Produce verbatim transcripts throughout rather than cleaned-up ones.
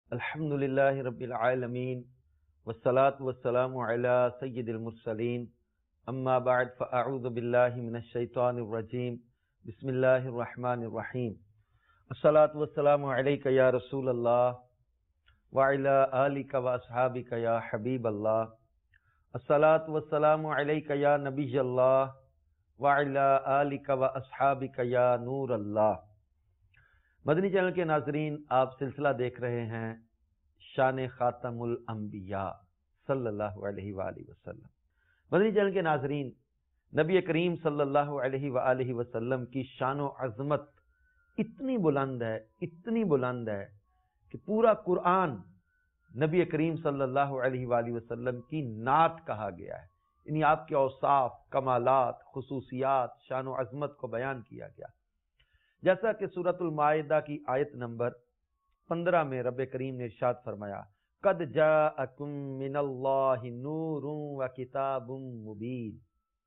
الحمدللہ رب العالمین والصلاة والسلام علی سید المرسلین اما بعد فاعوذ باللہ من الشیطان الرجیم بسم اللہ الرحمن الرحیم الصلاة والسلام علیک یا رسول اللہ وعلی آلک واصحابک یا حبیب اللہ الصلاة والسلام علیک یا نبی اللہ وعلی آلک واصحابک یا نور اللہ۔ مدنی چینل کے ناظرین، آپ سلسلہ دیکھ رہے ہیں شان خاتم الانبیاء صلی اللہ علیہ وآلہ وسلم۔ مدنی چینل کے ناظرین، نبی کریم صلی اللہ علیہ وآلہ وسلم کی شان و عظمت اتنی بلند ہے اتنی بلند ہے کہ پورا قرآن نبی کریم صلی اللہ علیہ وآلہ وسلم کی نعت کہا گیا ہے، یعنی آپ کے اوصاف، کمالات، خصوصیات، شان و عظمت کو بیان کیا گیا، جیسا کہ سورۃ المائدہ کی آیت نمبر پندرہ میں رب کریم نے ارشاد فرمایا، قد جاءکم من اللہ نور و کتاب مبین،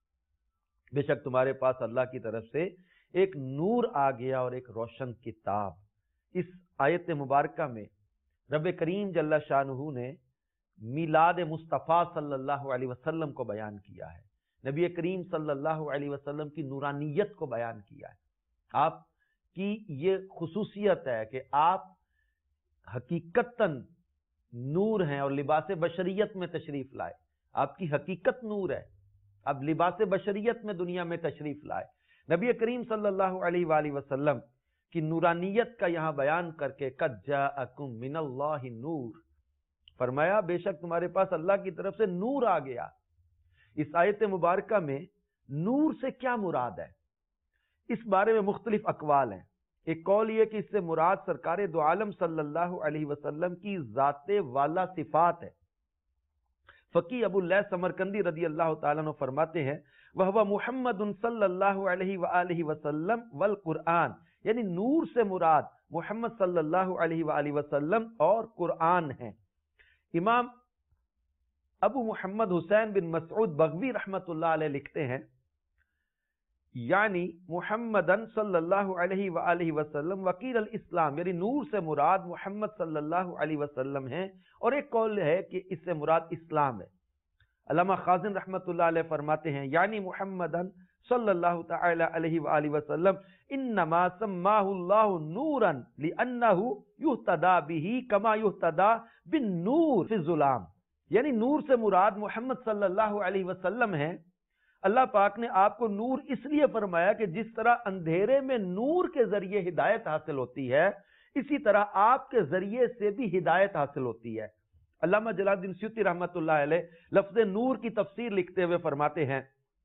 بے شک تمہارے پاس اللہ کی طرف سے ایک نور آ گیا اور ایک روشن کتاب۔ اس آیت مبارکہ میں رب کریم جل شانہ نے میلاد مصطفیٰ صلی اللہ علیہ وسلم کو بیان کیا ہے، نبی کریم صلی اللہ علیہ وسلم کی نورانیت کو بیان کیا ہے۔ آپ کی یہ خصوصیت ہے کہ آپ حقیقتاً نور ہیں اور لباس بشریت میں تشریف لائے، آپ کی حقیقت نور ہے، اب لباس بشریت میں دنیا میں تشریف لائے۔ نبی کریم صلی اللہ علیہ وآلہ وسلم کی نورانیت کا یہاں بیان کر کے قد جاءکم من اللہ نور، فرمایا بے شک تمہارے پاس اللہ کی طرف سے نور آ گیا۔ اس آیت مبارکہ میں نور سے کیا مراد ہے، اس بارے میں مختلف اقوال ہیں۔ ایک قول یہ کہ اس سے مراد سرکار دو عالم صلی اللہ علیہ وسلم کی ذات والا صفات ہے۔ فقی ابو اللیث سمرقندی رضی اللہ تعالیٰ عنہ فرماتے ہیں، وَهُوَ مُحَمَّدٌ صلی اللہ علیہ وآلہ وسلم والقرآن، یعنی نور سے مراد محمد صلی اللہ علیہ وآلہ وسلم اور قرآن ہیں۔ امام ابو محمد حسین بن مسعود بغوی رحمت اللہ علیہ لکھتے ہیں، یعنی محمدن صلی اللہ علیہ وآلہ وسلم وکیل الاسلام، یعنی نور سے مراد محمد صلی اللہ علیہ وسلم ہیں، اور ایک قول ہے کہ اس سے مراد اسلام ہے۔ علامہ خازن رحمت اللہ علیہ فرماتے ہیں، یعنی محمدن صلی اللہ تعالی علیہ وآلہ وسلم انما سماہ اللہ نورا لانہ یہتدی بہ کما یہتدی بالنور فی الظلام، یعنی نور سے مراد محمد صلی اللہ علیہ وسلم ہیں۔ اللہ پاک نے آپ کو نور اس لیے فرمایا کہ جس طرح اندھیرے میں نور کے ذریعے ہدایت حاصل ہوتی ہے، اسی طرح آپ کے ذریعے سے بھی ہدایت حاصل ہوتی ہے۔ علامہ جلال الدین سیوطی رحمۃ اللہ علیہ لفظ نور کی تفسیر لکھتے ہوئے فرماتے ہیں،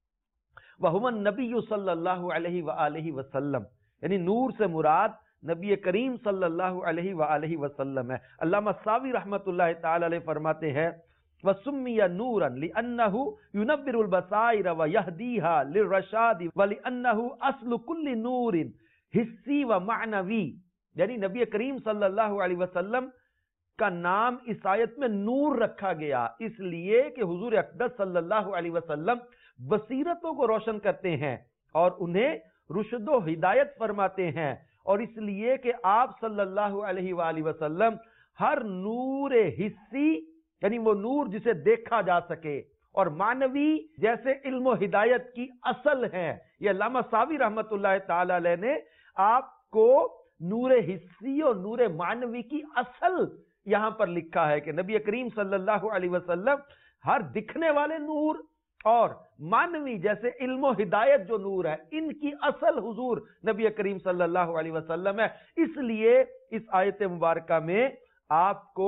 وَهُوَ النَّبِيُّ صلی اللہ علیہ وآلہ وسلم، یعنی نور سے مراد نبی کریم صلی اللہ علیہ وآلہ وسلم ہے۔ علامہ ساوی رحمۃ اللہ تعالی علیہ فرماتے ہیں، وَسُمِّيَ نُورًا لِأَنَّهُ يُنَبِّرُ الْبَصَائِرَ وَيَهْدِيهَا لِلرَّشَادِ وَلِأَنَّهُ أَصْلُ كُلِّ نُورٍ حِسِّي وَمَعْنَوِي، یعنی نبی کریم صلی اللہ علیہ وسلم کا نام اس آیت میں نور رکھا گیا اس لیے کہ حضور اقدس صلی اللہ علیہ وسلم بصیرتوں کو روشن کرتے ہیں اور انہیں رشد و ہدایت فرماتے ہیں، اور اس لیے کہ آپ صلی اللہ علیہ وآلہ وسلم ہر نور حسی، یعنی وہ نور جسے دیکھا جا سکے، اور معنوی جیسے علم و ہدایت کی اصل ہے۔ یہ علامہ ساوی رحمت اللہ تعالی علیہ نے آپ کو نور حسی اور نور معنوی کی اصل یہاں پر لکھا ہے کہ نبی کریم صلی اللہ علیہ وسلم ہر دکھنے والے نور اور معنوی جیسے علم و ہدایت جو نور ہے، ان کی اصل حضور نبی کریم صلی اللہ علیہ وسلم ہے۔ اس لیے اس آیت مبارکہ میں آپ کو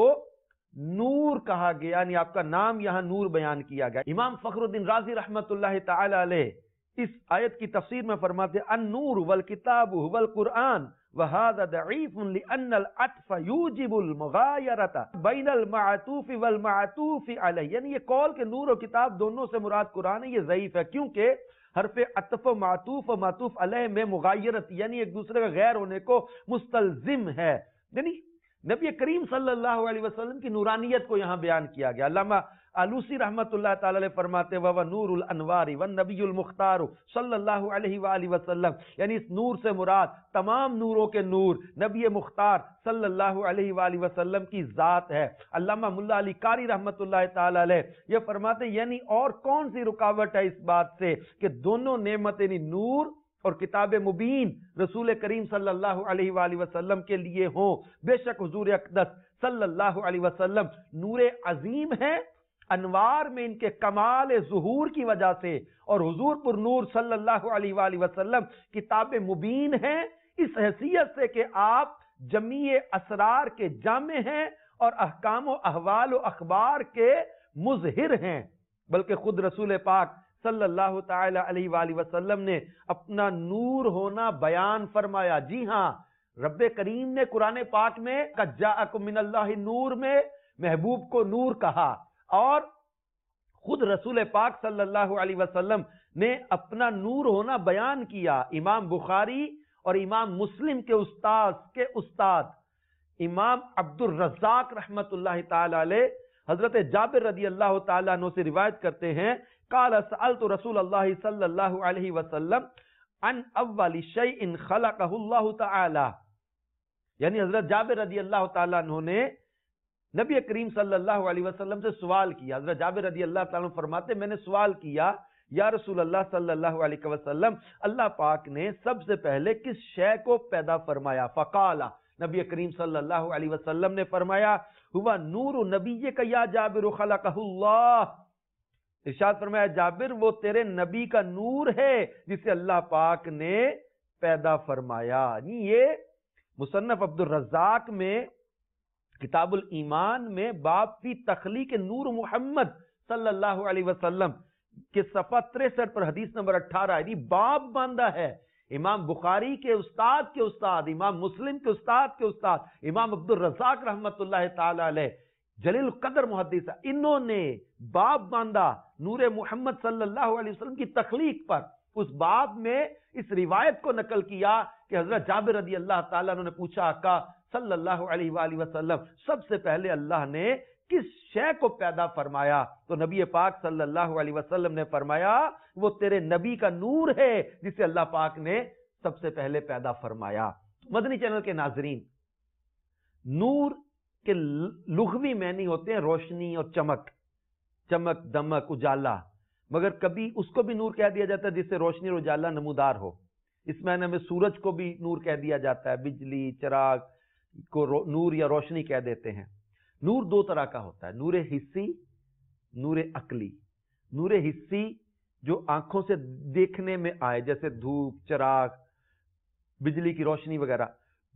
نور کہا گیا، یعنی آپ کا نام یہاں نور بیان کیا گیا۔ امام فخر الدین رازی رحمت اللہ تعالی علیہ اس آیت کی تفسیر میں فرماتے ہیں، النور والکتاب هو القرآن وهذا ضعیف لأن العطف یوجب المغایرۃ بین المعطوف والمعطوف علیہ، یعنی یہ قول کہ نور و کتاب دونوں سے مراد قرآن ہے، یہ ضعیف ہے کیونکہ حرف عطف و معطوف و معطوف علیہ میں مغایرت، یعنی ایک دوسرے کا غیر ہونے کو مستلزم ہے، یعنی نبی کریم صلی اللہ علیہ وسلم کی نورانیت کو یہاں بیان کیا گیا۔ علامہ आलूसी रहमतुल्लाह ताला अलैह फरमाते व नूरुल अनवारी व नबीयुल मुख्तार सल्लल्लाहु अलैहि वालैहि वसल्लम, यानी इस नूर से मुराद तमाम नूरों के नूर नबी मुख्तार सल्लल्लाहु अलैहि वालैहि वसल्लम की जात है। अल्लामा मुल्ला अली कारी रहमतुल्लाह ताला अलैह ये फरमाते यानी और कौन सी रुकावट है इस बात से कि दोनों नेमत यानी नूर और किताब मुबीन रसूल करीम सल्लल्लाहु अलैहि वालैहि वसल्लम के लिए हो। बेशक हुजूर अक़दस सल्लल्लाहु अलैहि वसल्लम नूरे अजीम है, अनवार में इनके कमाल ज़ुहूर की वजह से, और हुजूर पुर नूर सल्लल्लाहु अलैहि वालैहि वसल्लम किताब मुबीन है इस हैसियत से कि आप जमीए असरार के जामे हैं और अहकाम व अहवाल व अखबार के मुज़हिर हैं। बल्कि खुद रसूल पाक सल्लल्लाहु ताला अलैहि वालैहि वसल्लम ने अपना नूर होना बयान फरमाया। जी हाँ, रब्बे करीम ने कुरान पाक में क़द जाअकुम मिनल्लाहि नूर में महबूब को नूर कहा, और खुद रसूल पाक सल्लल्लाहु अलैहि वसल्लम ने अपना नूर होना बयान किया। इमाम बुखारी और इमाम मुस्लिम के उस्ताद के उस्ताद इमाम अब्दुर रज़्ज़ाक रहमतुल्लाहि ताला अलैह हजरत जाबिर रदी अल्लाह ताला अन्हु से रिवायत करते हैं, काल सअलतु रसूलल्लाह सल्लल्लाहु अलैहि वसल्लम अन अव्वली शैइन खलक़हुल्लाहु ताला, यानी हजरत जाबिर रदी अल्लाह ताला अन्हु ने नबी करीम सल्लल्लाहु अलैहि वसल्लम से सवाल किया। हजरत जाबिर रदी अल्लाह ताला अन्हु फरमाते मैंने सवाल किया, या रसूल अल्लाह सल्लल्लाहु अलैहि वसल्लम अल्लाह पाक ने सबसे पहले किस शय को पैदा फरमाया? फ़क़ाला, नबी करीम सल्लल्लाहु अलैहि वसल्लम ने फरमाया हुवा नूरु नबिय्यिका या जाबिर खलक़हुल्लाह, इरशाद फरमाया जाबिर वो तेरे नबी का नूर है जिसे अल्लाह पाक ने पैदा फरमाया। ये मुसन्नफ अब्दुर रज़्ज़ाक में किताबुल ईमान में बाब फी तख्लीक नूर मोहम्मद सल्लल्लाहु अलैहि वसल्लम के सफ़ा तिरसठ पर हदीस नंबर अठारह यानी बाब बांधा है। इमाम बुखारी के उस्ताद के उस्ताद, इमाम मुस्लिम के उस्ताद के उस्ताद, इमाम अब्दुर रज़्ज़ाक रहमतुल्लाह ताला अलैह जलील कदर मुहद्दिस, इन्होंने बाब बांधा नूरे मोहम्मद सल्लल्लाहु अलैहि वसल्लम की तख्लीक पर। उस बाब में इस रिवायत को नकल किया कि हजरत जाबिर रदी अल्लाह ताला ने पूछा, आका सल्लल्लाहु अलैहि वसल्लम सबसे पहले अल्लाह ने किस शय को पैदा फरमाया? तो नबी पाक सल्लल्लाहु अलैहि वसल्लम ने फरमाया वो तेरे नबी का नूर है जिसे अल्लाह पाक ने सबसे पहले पैदा फरमाया। मदनी चैनल के नाजरीन, नूर के लुग़वी मैनी होते हैं रोशनी और चमक, चमक दमक उजाला, मगर कभी उसको भी नूर कह दिया जाता है जिससे रोशनी और उजाला नमूदार हो। इस मायने में सूरज को भी नूर कह दिया जाता है, बिजली चिराग को नूर या रोशनी कह देते हैं। नूर दो तरह का होता है, नूर हिस्सी, नूर अकली। नूर हिस्सी जो आंखों से देखने में आए, जैसे धूप चिराग बिजली की रोशनी वगैरह।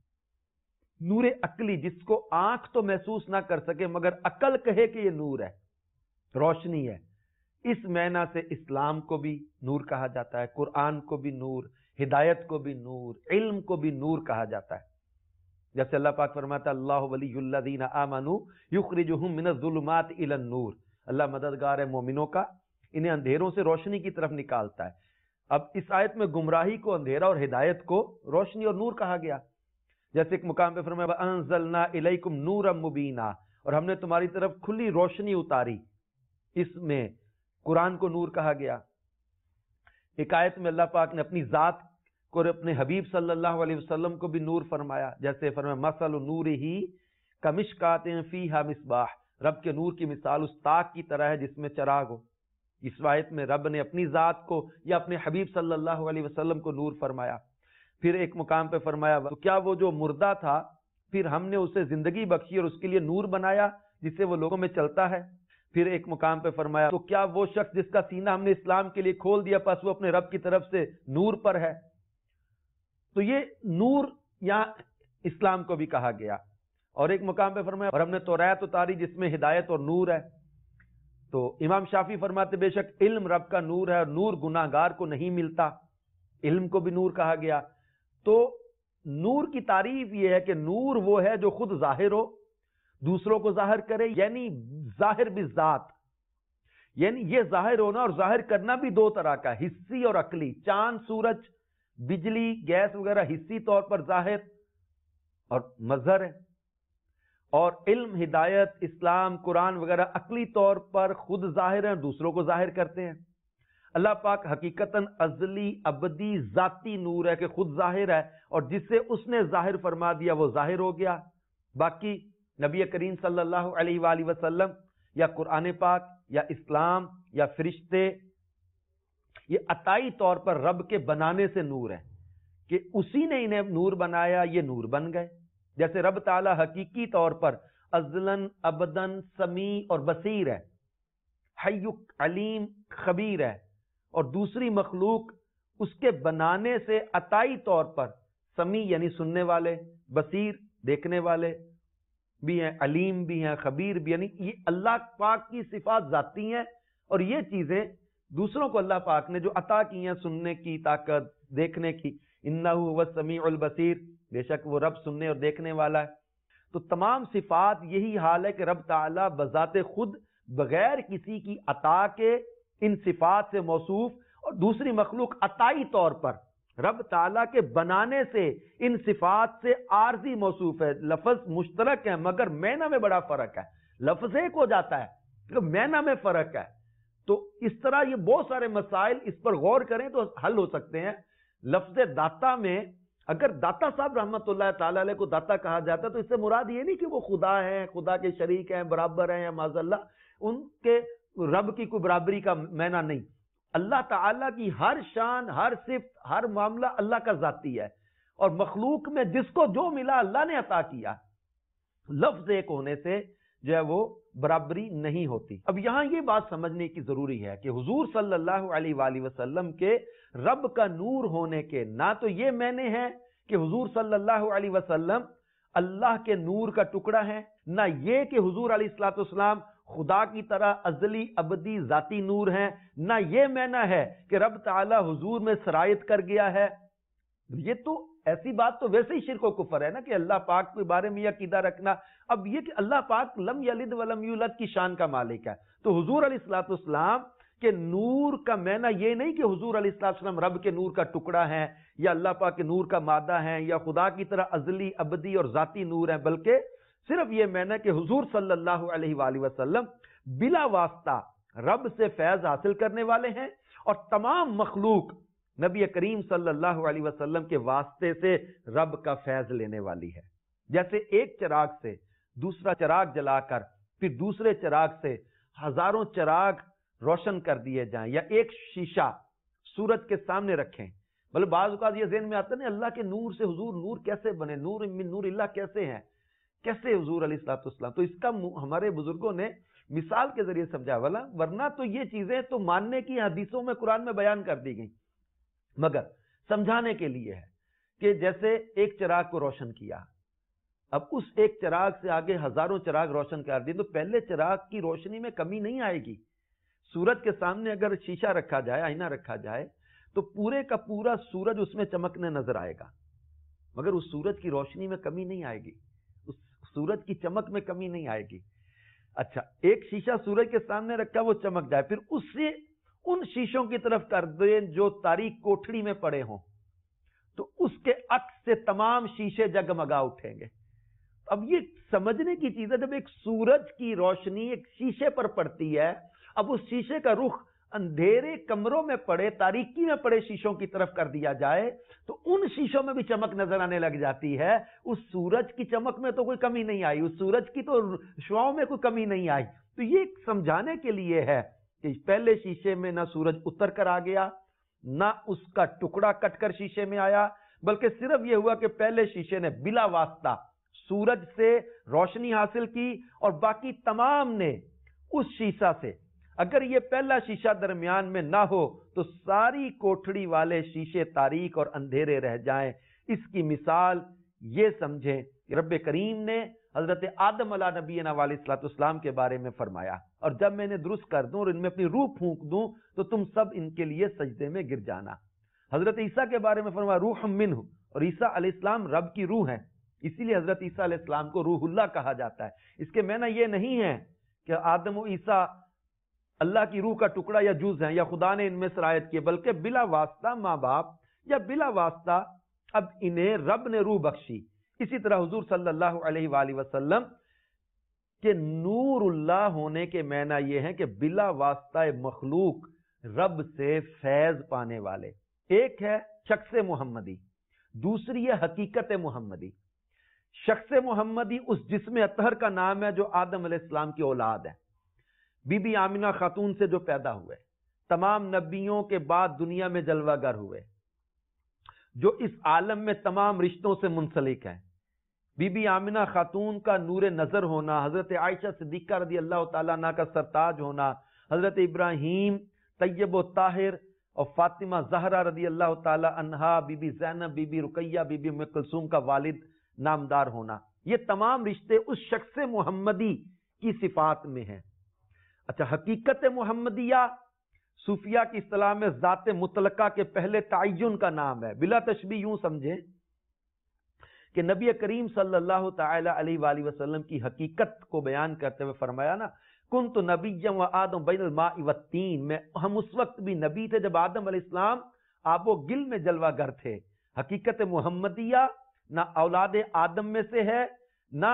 नूर अकली जिसको आंख तो महसूस ना कर सके मगर अकल कहे कि ये नूर है, रोशनी है। इस मैना से इस्लाम को भी नूर कहा जाता है, कुरान को भी नूर, हिदायत को भी नूर, इल्म को भी नूर कहा जाता है। जैसे अल्लाह पाक फरमाता है अल्लाहु वलियुल्लज़ीना आमनू युखरिजुहुम मिनज़्ज़ुलुमात इलन नूर, अल्लाह मददगार है मोमिनों का, इन्हें अंधेरों से रोशनी की तरफ निकालता है। अब इस आयत में गुमराही को अंधेरा और हिदायत को रोशनी और नूर कहा गया। जैसे एक मुकाम पे फरमाया अंज़लना इलैकुम नूरम मुबीना, और हमने तुम्हारी तरफ खुली रोशनी उतारी, इसमें कुरान को नूर कहा गया। एक आयत में अल्लाह पाक ने अपनी जात को और अपने हबीब सल्लल्लाहु अलैहि वसल्लम को भी नूर फरमाया। जैसे फरमाया मसल नूरिही कमिशकातिन फीहा मिसबाह, रब के नूर की मिसाल उस ताक की तरह है जिसमें चराग हो। इस आयत में रब ने अपनी जात को या अपने हबीब सल्लल्लाहु अलैहि वसल्लम को नूर फरमाया। फिर एक मुकाम पे फरमाया तो क्या वो जो मुर्दा था फिर हमने उसे जिंदगी बख्शी और उसके लिए नूर बनाया जिससे वो लोगों में चलता है। फिर एक मुकाम पे फरमाया तो क्या वो शख्स जिसका सीना हमने इस्लाम के लिए खोल दिया बस वो अपने रब की तरफ से नूर पर है। तो ये नूर यहाँ इस्लाम को भी कहा गया। और एक मुकाम पे फरमाया और हमने तौरात उतारी जिसमें हिदायत और नूर है। तो इमाम शाफी फरमाते बेशक इल्म रब का नूर है और नूर गुनाहगार को नहीं मिलता, इल्म को भी नूर कहा गया। तो नूर की तारीफ यह है कि नूर वो है जो खुद जाहिर हो, दूसरों को जाहिर करे, यानी जाहिर भी जात, यानी ये जाहिर होना और जाहिर करना भी दो तरह का, हिस्सी और अकली। चांद सूरज बिजली गैस वगैरह हिस्सी तौर पर जाहिर और मजहर है, اور علم، ہدایت، اسلام، قرآن وغیرہ عقلی طور پر خود ظاہر ہیں، دوسروں کو ظاہر کرتے ہیں۔ اللہ پاک حقیقتاً ازلی ابدی ذاتی نور ہے کہ خود ظاہر ہے، اور جس سے اس نے ظاہر فرما دیا وہ ظاہر ہو گیا۔ باقی نبی کریم صلی اللہ علیہ وآلہ وسلم یا قرآن پاک یا اسلام یا فرشتے، یہ عطائی طور پر رب کے بنانے سے نور ہے کہ اسی نے انہیں نور بنایا، یہ نور بن گئے۔ جیسے رب تعالی حقیقی طور پر ازلن ابدن سمیع اور بصیر ہے، حی علیم خبیر ہے، اور دوسری مخلوق اس کے بنانے سے عطائی طور پر سمیع یعنی سننے والے، بصیر دیکھنے والے بھی ہیں، علیم بھی ہیں، خبیر بھی، یعنی یہ اللہ پاک کی صفات ذاتی ہیں، اور یہ چیزیں دوسروں کو اللہ پاک نے جو عطا کی ہیں، سننے کی طاقت، دیکھنے کی، انہ هو السمیع البصیر، بے شک وہ رب سننے اور دیکھنے والا ہے۔ تو تمام صفات یہی حال ہے کہ رب تعالی بذات خود بغیر کسی کی عطا کے ان صفات سے موصوف، اور دوسری مخلوق عطائی طور پر رب تعالیٰ کے بنانے سے ان صفات سے عارضی موصوف ہے۔ لفظ مشترک ہے مگر معنی میں بڑا فرق ہے، لفظ ایک ہو جاتا ہے لیکن معنی میں فرق ہے۔ تو اس طرح یہ بہت سارے مسائل اس پر غور کریں تو حل ہو سکتے ہیں۔ لفظ داتا میں اگر داتا صاحب رحمت اللہ تعالی علیہ کو داتا کہا جاتا ہے تو اس سے مراد یہ نہیں کہ وہ خدا ہیں، خدا کے شریک ہیں، برابر ہیں یا معاذ اللہ، ان کے رب کی کوئی برابری کا معنی نہیں۔ اللہ تعالیٰ کی ہر شان، ہر صفت، ہر معاملہ اللہ کا ذاتی ہے، اور مخلوق میں جس کو جو ملا اللہ نے عطا کیا، لفظ ایک ہونے سے جو ہے وہ برابری نہیں ہوتی۔ اب یہاں یہ بات سمجھنے کی ضروری ہے کہ حضور صلی اللہ علیہ وآلہ وسلم کے رب کا نور ہونے کے نہ تو یہ معنی ہے کہ حضور صلی اللہ علیہ وسلم اللہ کے نور کا ٹکڑا ہے، نہ یہ کہ حضور علیہ الصلوۃ والسلام خدا کی طرح ازلی ابدی ذاتی نور ہیں، نہ یہ معنی ہے کہ رب تعالی حضور میں سرایت کر گیا ہے۔ یہ تو ایسی بات تو ویسے ہی شرک و کفر ہے نا کہ اللہ پاک کے بارے میں یہ عقیدہ رکھنا۔ اب یہ کہ اللہ پاک لم یلد ولم یولد کی شان کا مالک ہے، تو حضور علیہ الصلوۃ والسلام کہ نور کا معنی یہ نہیں کہ حضور علیہ الصلوۃ والسلام رب کے نور کا ٹکڑا ہے، یا اللہ پاک کے نور کا مادہ ہے، یا خدا کی طرح ازلی ابدی اور ذاتی نور ہے، بلکہ صرف یہ معنی کہ حضور صلی اللہ علیہ وآلہ وسلم بلا واسطہ رب سے فیض حاصل کرنے والے ہیں، اور تمام مخلوق نبی کریم صلی اللہ علیہ وسلم کے واسطے سے رب کا فیض لینے والی ہے۔ جیسے ایک چراغ سے دوسرا چراغ جلا کر پھر دوسرے چراغ سے ہزاروں چراغ روشن کر دیے جائیں، یا ایک شیشہ سورج کے سامنے رکھیں، بلکہ بعض اوقات یہ ذہن میں آتا ہے اللہ کے نور سے حضور نور کیسے بنے، نور من نور اللہ کیسے ہیں، کیسے حضور علیہ الصلوۃ والسلام؟ تو اس کا ہمارے بزرگوں نے مثال کے ذریعے سمجھا، والا ورنہ تو یہ چیزیں تو ماننے کی حدیثوں میں قرآن میں بیان کر دی گئی، مگر سمجھانے کے لیے ہے کہ جیسے ایک چراغ کو روشن کیا، اب اس ایک چراغ سے آگے ہزاروں چراغ روشن کر دی، تو پہلے چراغ کی روشنی میں کمی نہیں آئے گی۔ سورج کے سامنے اگر شیشہ رکھا جائے، آئینہ رکھا جائے، تو پورے کا پورا سورج اس میں چمکنے نظر آئے گا، مگر اس سورج کی روشنی میں کمی نہیں آئے گی، اس سورج کی چمک میں کمی نہیں آئے گی۔ اچھا، ایک شیشہ سورج کے سامنے رکھا، وہ چمک جائے، پھر اس سے ان شیشوں کی طرف کر دیں جو تاریک کوٹھڑی میں پڑے ہوں، تو اس کے عکس سے تمام شیشے جگمگا اٹھیں گے۔ اب یہ سمجھنے کی چیز ہے، جب ایک سورج کی روشنی ایک شیشے پر پڑتی ہے، اب اس شیشے کا رخ اندھیرے کمروں میں پڑے، تاریکی میں پڑے شیشوں کی طرف کر دیا جائے، تو ان شیشوں میں بھی چمک نظر آنے لگ جاتی ہے۔ اس سورج کی چمک میں تو کوئی کمی نہیں آئی، اس سورج کی تو شعاؤں میں کوئی کمی نہیں آئی۔ تو یہ سمجھانے کے لیے ہے کہ پہلے شیشے میں نہ سورج اتر کر آ گیا، نہ اس کا ٹکڑا کٹ کر شیشے میں آیا، بلکہ صرف یہ ہوا کہ پہلے شیشے نے بلا واسطہ سورج سے روشنی حاصل کی، اور باقی تمام نے اس شیشہ سے، اگر یہ پہلا شیشہ درمیان میں نہ ہو تو ساری کوٹھڑی والے شیشے تاریک اور اندھیرے رہ جائیں۔ اس کی مثال یہ سمجھیں کہ رب کریم نے حضرت آدم علیہ نبینا علیہ الصلوۃ والسلام کے بارے میں فرمایا، اور جب میں نے درست کر دوں اور ان میں اپنی روح پھونک دوں تو تم سب ان کے لیے سجدے میں گر جانا۔ حضرت عیسیٰ کے بارے میں فرمایا روح منہ، اور عیسیٰ علیہ السلام رب کی روح ہے، اسی لیے حضرت عیسیٰ علیہ السلام کو روح اللہ کہا جاتا ہے۔ اس کے معنی یہ نہیں ہے کہ آدم و عیسیٰ اللہ کی روح کا ٹکڑا یا جز ہیں، یا خدا نے ان میں سرایت کی، بلکہ بلا واسطہ ماں باپ یا بلا واسطہ اب انہیں رب نے روح بخشی۔ اسی طرح حضور صلی اللہ علیہ وآلہ وسلم کہ نور اللہ ہونے کے معنی یہ ہے کہ بلا واسطہ مخلوق رب سے فیض پانے والے. ایک ہے شخص محمدی، دوسری ہے حقیقت محمدی. شخص محمدی اس جسم اطہر کا نام ہے جو آدم علیہ السلام کی اولاد ہے، بی بی آمنہ خاتون سے جو پیدا ہوئے، تمام نبیوں کے بعد دنیا میں جلوہ گر ہوئے، جو اس عالم میں تمام رشتوں سے منسلک ہیں. بی بی آمنہ خاتون کا نور نظر ہونا، حضرت عائشہ صدیقہ رضی اللہ تعالیٰ عنہ کا سرتاج ہونا، حضرت ابراہیم طیب و طاہر اور فاطمہ زہرا رضی اللہ تعالی عنہا، Bibi Zainab, Bibi Ruqayya, Bibi Umm Kulsoom کا والد نامدار ہونا، یہ تمام رشتے اس شخص محمدی کی صفات میں ہیں. اچھا، حقیقت محمدیہ صوفیہ کی اصطلاح میں ذات مطلقہ کے پہلے تعین کا نام ہے. بلا تشبیہ یوں سمجھیں کہ نبی کریم صلی اللہ تعالی علیہ وآلہ وسلم کی حقیقت کو بیان کرتے ہوئے فرمایا نا، کنت نبیا و آدم بین الماء والتین، میں ہم اس وقت بھی نبی تھے جب آدم علیہ السلام آب و گل میں جلوہ گر تھے. حقیقت محمدیہ نہ اولاد آدم میں سے ہے، نہ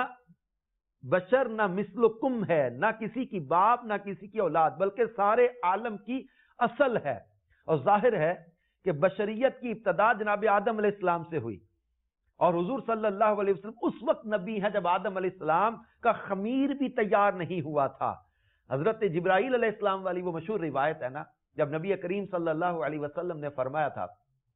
بشر، نہ مثلکم ہے، نہ کسی کی باپ نہ کسی کی اولاد، بلکہ سارے عالم کی اصل ہے. اور ظاہر ہے کہ بشریت کی ابتدا جناب آدم علیہ السلام سے ہوئی، اور حضور صلی اللہ علیہ وسلم اس وقت نبی ہے جب آدم علیہ السلام کا خمیر بھی تیار نہیں ہوا تھا. حضرت جبرائیل علیہ السلام والی وہ مشہور روایت ہے نا، جب نبی کریم صلی اللہ علیہ وسلم نے فرمایا تھا،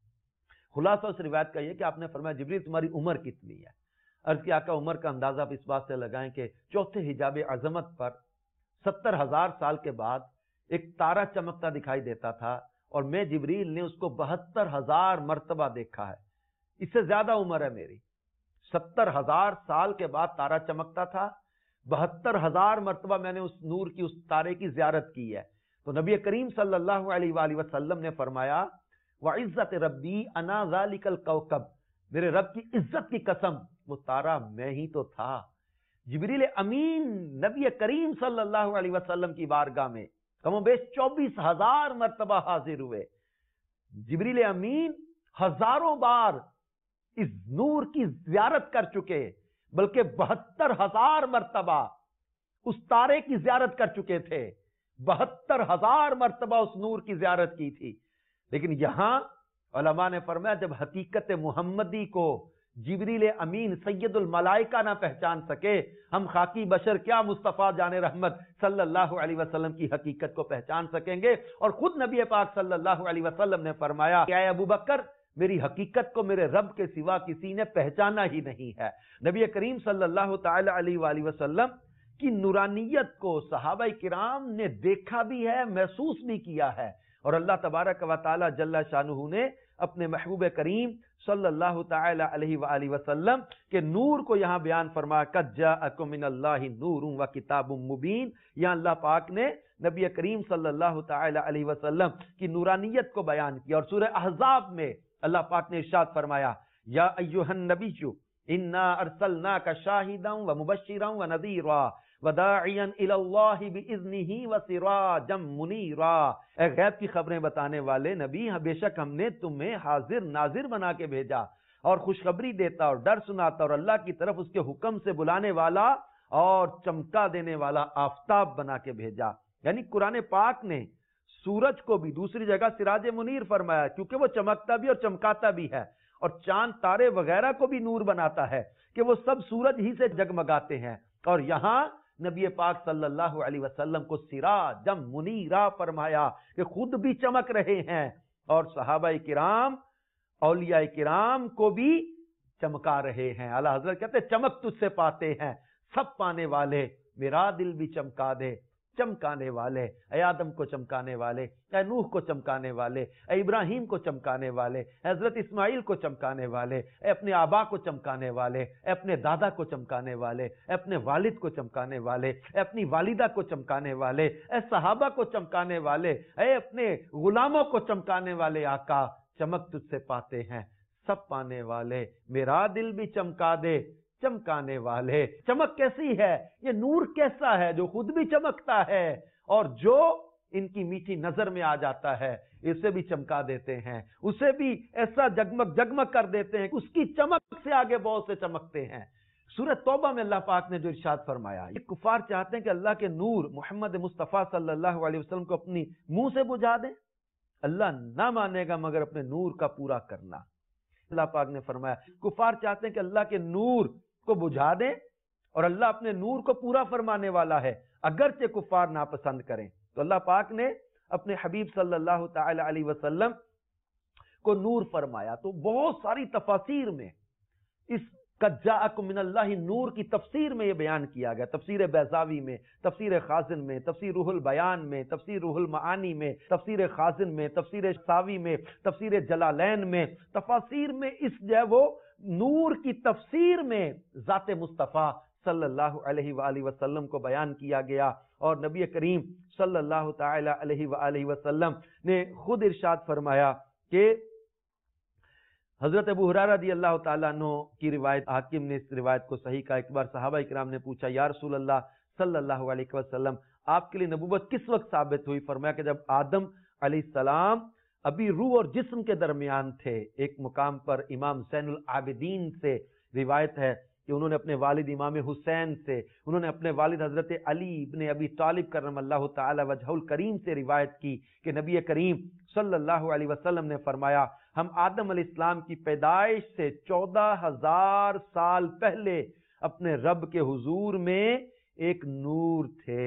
خلاصہ اس روایت کا یہ کہ آپ نے فرمایا جبریل تمہاری عمر کتنی ہے؟ عرض کی آقا عمر کا اندازہ آپ اس بات سے لگائیں کہ چوتھے حجاب عظمت پر ستر ہزار سال کے بعد ایک تارا چمکتا دکھائی دیتا تھا، اور میں جبریل نے اس کو بہتر ہزار مرتبہ دیکھا ہے. اس سے زیادہ عمر ہے میری. ستر ہزار سال کے بعد تارا چمکتا تھا، بہتر ہزار مرتبہ میں نے اس نور کی اس تارے کی زیارت کی ہے. تو نبی کریم صلی اللہ علیہ وآلہ وسلم نے فرمایا وعزت ربی انا ذالک الکوکب، میرے رب کی عزت کی قسم وہ تارا میں ہی تو تھا. جبریل امین نبی کریم صلی اللہ علیہ وسلم کی بارگاہ میں کم و بیش چوبیس ہزار مرتبہ حاضر ہوئے. جبریل امین ہزاروں بار اس نور کی زیارت کر چکے، بلکہ بہتر ہزار مرتبہ اس تارے کی زیارت کر چکے تھے، بہتر ہزار مرتبہ اس نور کی زیارت کی تھی. لیکن یہاں علماء نے فرمایا جب حقیقت محمدی کو جبریل امین سید الملائکہ نہ پہچان سکے، ہم خاکی بشر کیا مصطفیٰ جان رحمت صلی اللہ علیہ وسلم کی حقیقت کو پہچان سکیں گے. اور خود نبی پاک صلی اللہ علیہ وسلم نے فرمایا کہ اے ابو بکر، میری حقیقت کو میرے رب کے سوا کسی نے پہچانا ہی نہیں ہے. نبی کریم صلی اللہ تعالی علیہ وآلہ وسلم کی نورانیت کو صحابہ کرام نے دیکھا بھی ہے، محسوس بھی کیا ہے، اور اللہ تبارک و تعالی جل شانہ نے اپنے محبوب کریم صلی اللہ تعالی علیہ وآلہ وسلم کے نور کو یہاں بیان فرمایا قد جاءکم من اللہ نور و کتاب مبین. یہاں اللہ پاک نے نبی کریم صلی اللہ تعالی علیہ وسلم کی نورانیت کو بیان کیا. اور سورہ احزاب میں اللہ پاک نے ارشاد فرمایا یا ایھا النبی انا ارسلناک شاہدا و مبشرا و نذیرا وداعیا الی اللہ باذنہ وسراجا منیرا. اے غیب کی خبریں بتانے والے نبی، بے شک ہم نے تمہیں حاضر ناظر بنا کے بھیجا اور خوشخبری دیتا اور ڈر سناتا اور اللہ کی طرف اس کے حکم سے بلانے والا اور چمکا دینے والا آفتاب بنا کے بھیجا. یعنی قرآن پاک نے سورج کو بھی دوسری جگہ سراج منیر فرمایا کیونکہ وہ چمکتا بھی اور چمکاتا بھی ہے، اور چاند تارے وغیرہ کو بھی نور بناتا ہے کہ وہ سب سورج ہی سے جگمگاتے ہیں. اور یہاں نبی پاک صلی اللہ علیہ وسلم کو سراجا منیرا فرمایا کہ خود بھی چمک رہے ہیں اور صحابہ کرام اولیاء کرام کو بھی چمکا رہے ہیں. اعلیٰ حضرت کہتے ہیں چمک تجھ سے پاتے ہیں سب پانے والے، میرا دل بھی چمکا دے چمکانے والے. اے آدم کو چمکانے والے، اے نوح کو چمکانے والے، اے ابراہیم کو چمکانے والے، اے حضرت اسماعیل کو چمکانے والے، اے اپنے آبا کو چمکانے والے، اے اپنے دادا کو چمکانے والے، اے اپنے والد کو چمکانے والے، اے اپنی والدہ کو چمکانے والے، اے صحابہ کو چمکانے والے، اے اپنے غلاموں کو چمکانے والے. آقا چمک تجھ سے پاتے ہیں سب پانے والے، میرا دل بھی چمکا دے چمکانے والے. چمک کیسی ہے؟ یہ نور کیسا ہے جو خود بھی چمکتا ہے اور جو ان کی میٹھی نظر میں آ جاتا ہے اسے بھی چمکا دیتے ہیں، اسے بھی ایسا جگمگ جگمگ کر دیتے ہیں، اس کی چمک سے آگے بہت سے چمکتے ہیں. سورہ توبہ میں اللہ پاک نے جو ارشاد فرمایا، یہ کفار چاہتے ہیں کہ اللہ کے نور محمد مصطفیٰ صلی اللہ علیہ وسلم کو اپنی منہ سے بجھا دیں، اللہ نہ مانے گا مگر اپنے نور کا پورا کرنا۔ اللہ پاک نے فرمایا کفار چاہتے ہیں کہ اللہ کے نور کو بجھا دیں، اور اللہ اپنے نور کو پورا فرمانے والا ہے، اگرچہ کفار ناپسند کریں۔ تو اللہ پاک نے اپنے حبیب صلی اللہ تعالی علیہ وسلم کو نور فرمایا۔ تو بہت ساری تفاسیر میں اس قد جاءکم من اللہ نور کی تفسیر میں یہ بیان کیا گیا، تفسیر بیضاوی میں، تفسیر خازن میں، تفسیر روح البیان میں، تفسیر روح المعانی میں، تفسیر خازن میں، تفسیر ساوی میں، تفسیر جلالین میں، تفاسیر میں اس جو ہے وہ نور کی تفسیر میں ذات مصطفیٰ صلی اللہ علیہ وآلہ وسلم کو بیان کیا گیا، اور نبی کریم صلی اللہ تعالی علیہ وآلہ وسلم نے خود ارشاد فرمایا کہ حضرت ابو ہریرہ رضی اللہ تعالیٰ عنہ کی روایت، حاکم نے اس روایت کو صحیح کہا، ایک بار صحابہ اکرام نے پوچھا یا رسول اللہ صلی اللہ علیہ وسلم آپ کے لیے نبوت کس وقت ثابت ہوئی؟ فرمایا کہ جب آدم علیہ السلام ابھی روح اور جسم کے درمیان تھے۔ ایک مقام پر امام زین العابدین سے روایت ہے کہ انہوں نے اپنے والد امام حسین سے، انہوں نے اپنے والد حضرت علی ابن ابی طالب کرم اللہ تعالی وجہ الکریم سے روایت کی کہ نبی کریم صلی اللہ علیہ وسلم نے فرمایا ہم آدم علیہ السلام کی پیدائش سے چودہ ہزار سال پہلے اپنے رب کے حضور میں ایک نور تھے۔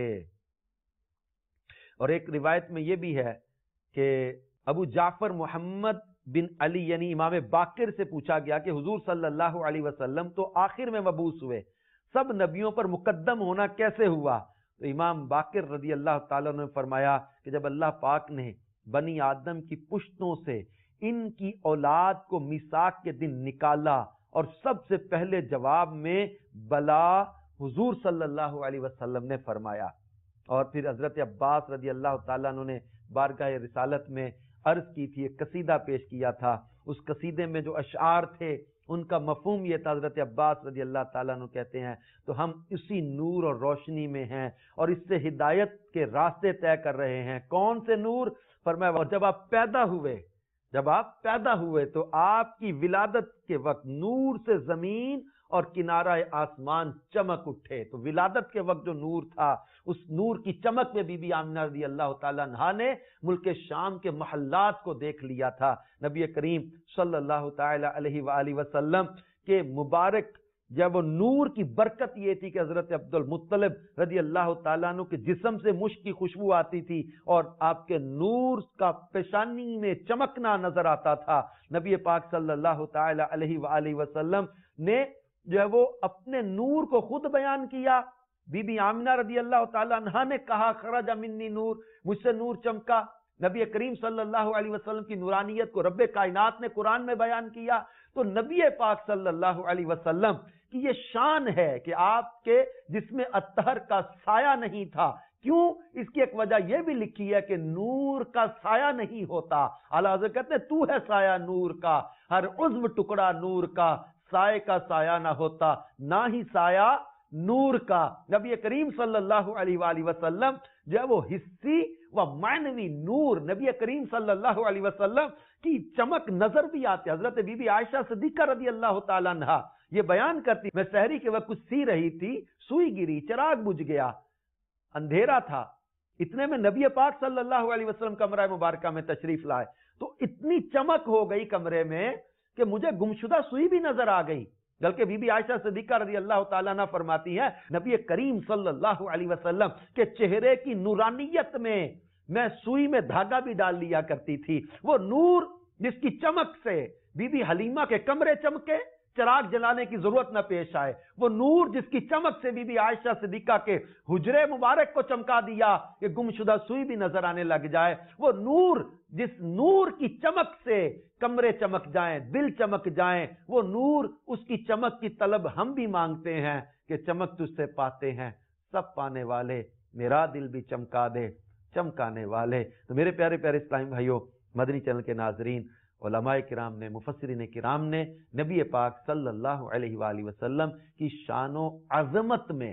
اور ایک روایت میں یہ بھی ہے کہ ابو جعفر محمد بن علی یعنی امام باقر سے پوچھا گیا کہ حضور صلی اللہ علیہ وسلم تو آخر میں مبعوث ہوئے، سب نبیوں پر مقدم ہونا کیسے ہوا؟ تو امام باقر رضی اللہ تعالیٰ نے فرمایا کہ جب اللہ پاک نے بنی آدم کی پشتوں سے ان کی اولاد کو میثاق کے دن نکالا، اور سب سے پہلے جواب میں بلا حضور صلی اللہ علیہ وسلم نے فرمایا۔ اور پھر حضرت عباس رضی اللہ تعالیٰ عنہ نے بارگاہ رسالت میں عرض کی تھی، ایک قصیدہ پیش کیا تھا، اس قصیدے میں جو اشعار تھے ان کا مفہوم یہ تھا، حضرت عباس رضی اللہ تعالیٰ عنہ کہتے ہیں تو ہم اسی نور اور روشنی میں ہیں اور اس سے ہدایت کے راستے طے کر رہے ہیں۔ کون سے نور؟ فرمایا جب آپ پیدا ہوئے جب آپ پیدا ہوئے تو آپ کی ولادت کے وقت نور سے زمین اور کنارہ آسمان چمک اٹھے۔ تو ولادت کے وقت جو نور تھا اس نور کی چمک میں بی بی آمنہ رضی اللہ تعالیٰ عنہا نے ملک شام کے محلات کو دیکھ لیا تھا۔ نبی کریم صلی اللہ تعالی علیہ وآلہ وسلم کے مبارک جب وہ نور کی برکت یہ تھی کہ حضرت عبد المطلب رضی اللہ تعالیٰ عنہ کے جسم سے مشک کی خوشبو آتی تھی اور آپ کے نور کا پیشانی میں چمکنا نظر آتا تھا۔ نبی پاک صلی اللہ تعالی علیہ وآلہ وسلم نے جو ہے وہ اپنے نور کو خود بیان کیا۔ بی بی آمنہ رضی اللہ تعالیٰ عنہا نے کہا خرج منی نور، مجھ سے نور چمکا۔ نبی کریم صلی اللہ علیہ وسلم کی نورانیت کو رب کائنات نے قرآن میں بیان کیا۔ تو نبی پاک صلی اللہ علیہ وسلم کی یہ شان ہے کہ آپ کے جس میں اطہر کا سایہ نہیں تھا۔ کیوں؟ اس کی ایک وجہ یہ بھی لکھی ہے کہ نور کا سایہ نہیں ہوتا۔ اعلیٰ حضرت کہتے ہیں تو ہے سایہ نور کا، ہر عضو ٹکڑا نور کا، سائے کا سایہ نہ ہوتا نہ ہی سایہ نور کا۔ نبی کریم صلی اللہ علیہ وآلہ وسلم جو ہے وہ حسی و معنوی نور، نبی کریم صلی اللہ علیہ وسلم کی چمک نظر بھی آتے۔ حضرت بی بی عائشہ صدیقہ رضی اللہ تعالیٰ عنہا یہ بیان کرتی میں سحری کے وقت کچھ سی رہی تھی، سوئی گری، چراغ بجھ گیا، اندھیرا تھا، اتنے میں نبی پاک صلی اللہ علیہ وسلم کمرہ مبارکہ میں تشریف لائے تو اتنی چمک ہو گئی کمرے میں کہ مجھے گمشدہ سوئی بھی نظر آ گئی۔ بلکہ بی بی عائشہ صدیقہ رضی اللہ تعالیٰ عنہ فرماتی ہے نبی کریم صلی اللہ علیہ وسلم کے چہرے کی نورانیت میں میں سوئی میں دھاگا بھی ڈال لیا کرتی تھی۔ وہ نور جس کی چمک سے بی بی حلیمہ کے کمرے چمکے، چراغ جلانے کی ضرورت نہ پیش آئے، وہ نور جس کی چمک سے بی بی عائشہ صدیقہ کے حجرے مبارک کو چمکا دیا کہ گمشدہ سوئی بھی نظر آنے لگ جائے، وہ نور جس نور کی چمک سے کمرے چمک جائیں، دل چمک جائیں، وہ نور اس کی چمک کی طلب ہم بھی مانگتے ہیں کہ چمک تجھ سے پاتے ہیں سب پانے والے، میرا دل بھی چمکا دے چمکانے والے۔ تو میرے پیارے پیارے اسلامی بھائیوں، مدنی چینل کے ناظرین، علماء کرام نے، مفسرین کرام نے نبی پاک صلی اللہ علیہ وآلہ وسلم کی شان و عظمت میں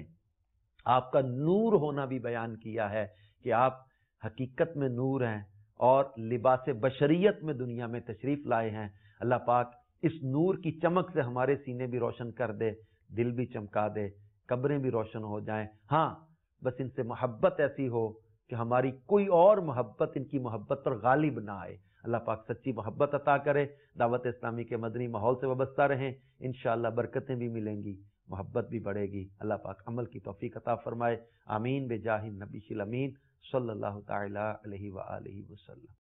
آپ کا نور ہونا بھی بیان کیا ہے کہ آپ حقیقت میں نور ہیں اور لباس بشریت میں دنیا میں تشریف لائے ہیں۔ اللہ پاک اس نور کی چمک سے ہمارے سینے بھی روشن کر دے، دل بھی چمکا دے، قبریں بھی روشن ہو جائیں. ہاں بس ان سے محبت ایسی ہو کہ ہماری کوئی اور محبت ان کی محبت پر غالب نہ آئے. اللہ پاک سچی محبت عطا کرے. دعوت اسلامی کے مدنی ماحول سے وابستہ رہیں، انشاءاللہ برکتیں بھی ملیں گی، محبت بھی بڑھے گی. اللہ پاک عمل کی توفیق عطا فرمائے. آمین بجاہ النبی الامین صلی اللہ تعالی علیہ وآلہ وسلم.